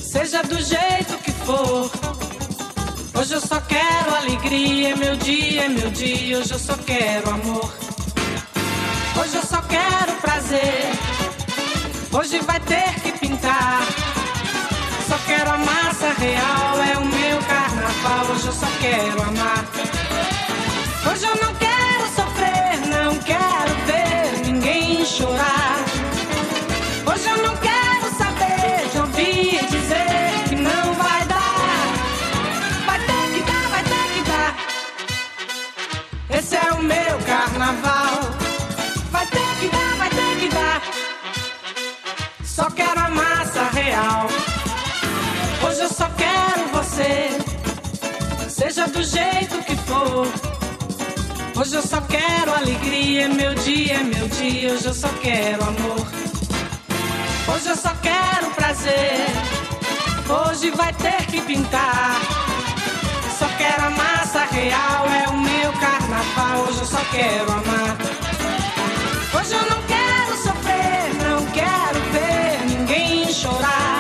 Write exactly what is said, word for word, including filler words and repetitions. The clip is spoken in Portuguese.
seja do jeito que for. Hoje eu só quero alegria, é meu dia, é meu dia. Hoje eu só quero amor. Hoje eu só quero prazer. Hoje vai ter que pintar. Só quero a massa real, é o meu carnaval. Hoje eu só quero amar. Hoje eu não quero sofrer, não quero ver ninguém chorar. Hoje eu não quero saber de ouvir dizer que não vai dar. Vai ter que dar, vai ter que dar. Esse é o meu carnaval. Vai ter que dar, vai ter que dar. Só quero a massa real. Hoje eu só quero você, seja do jeito que for. Hoje eu só quero alegria, é meu dia, é meu dia. Hoje eu só quero amor. Hoje eu só quero prazer. Hoje vai ter que pintar. Só quero a massa real, é o meu carnaval. Hoje eu só quero amar. Hoje eu não quero sofrer, não quero ver ninguém chorar.